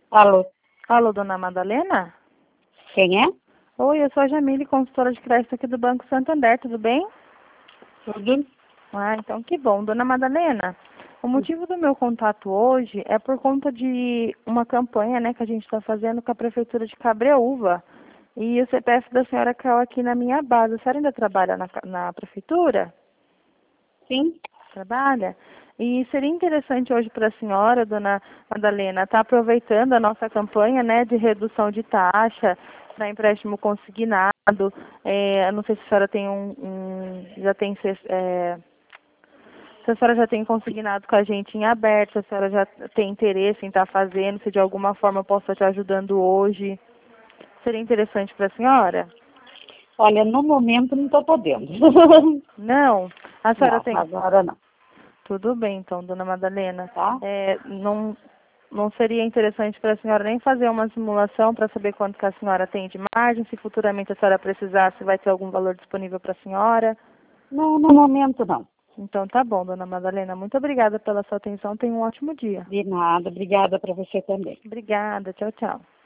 Alô, Alô, dona Madalena? quem é? Oi, eu sou a Jamile, consultora de crédito aqui do Banco Santander, tudo bem? Tudo? Então que bom. Dona Madalena, o motivo do meu contato hoje é por conta de uma campanha, né, que a gente está fazendo com a Prefeitura de Cabreúva. E o CPF da senhora caiu aqui na minha base. A senhora ainda trabalha na Prefeitura? Sim. Trabalha? E seria interessante hoje para a senhora, dona Madalena, estar aproveitando a nossa campanha, né, de redução de taxa para empréstimo consignado. Eu não sei se a senhora tem se a senhora já tem consignado com a gente em aberto, se a senhora já tem interesse em estar fazendo, se de alguma forma eu posso estar te ajudando hoje. Seria interessante para a senhora? Olha, no momento não estou podendo. Não? A senhora Não, tem. agora não, Tudo bem, então, dona Madalena. tá? Não seria interessante para a senhora nem fazer uma simulação para saber quanto que a senhora tem de margem, se futuramente a senhora precisar, se vai ter algum valor disponível para a senhora? Não, no momento não. Então tá bom, dona Madalena. Muito obrigada pela sua atenção. Tenha um ótimo dia. De nada, obrigada para você também. Obrigada. Tchau, tchau.